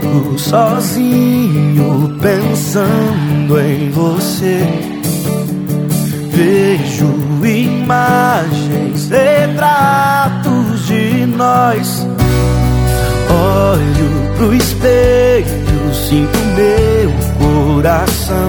Fico sozinho pensando em você. Vejo imagens, retratos de nós. Olho pro espelho, sinto meu coração.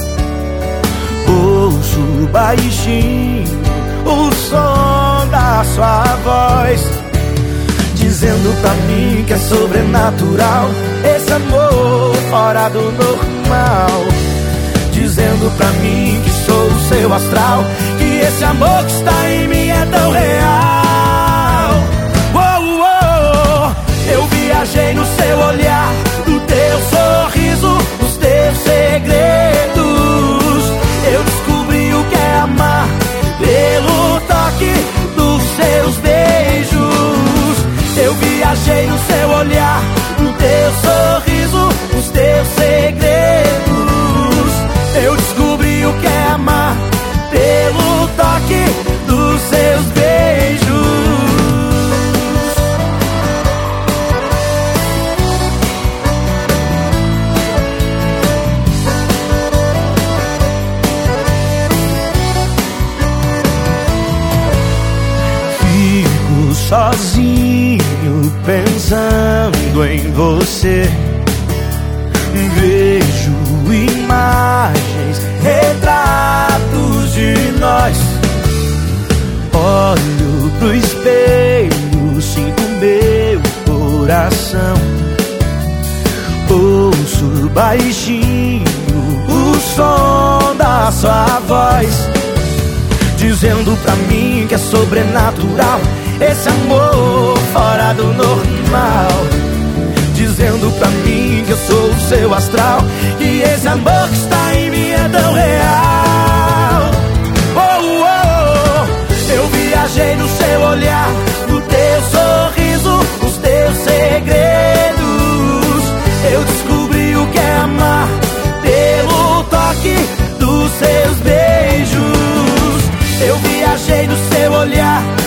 Ouço baixinho o som da sua voz, dizendo pra mim que é sobrenatural esse amor fora do normal. Dizendo pra mim que sou o seu astral, que esse amor que está em mim é tão real. Oh, oh, eu viajei no seu olhar, no teu sorriso, nos teus segredos. Eu descobri o que é amar pelo toque dos seus beijos. Eu viajei no seu olhar, no teu sorriso, nos teus segredos. Eu descobri o que é amar pelo toque dos seus beijos. Fico sozinho pensando em você. Vejo imagens, retratos de nós. Olho pro espelho, sinto meu coração. Ouço baixinho o som da sua voz, dizendo pra mim que é sobrenatural esse amor fora do normal. Dizendo pra mim que eu sou o seu astral, que esse amor que está em mim é tão real. Oh, oh, eu viajei no seu olhar, no teu sorriso, nos teus segredos. Eu descobri o que é amar pelo toque dos seus beijos. Eu viajei no seu olhar,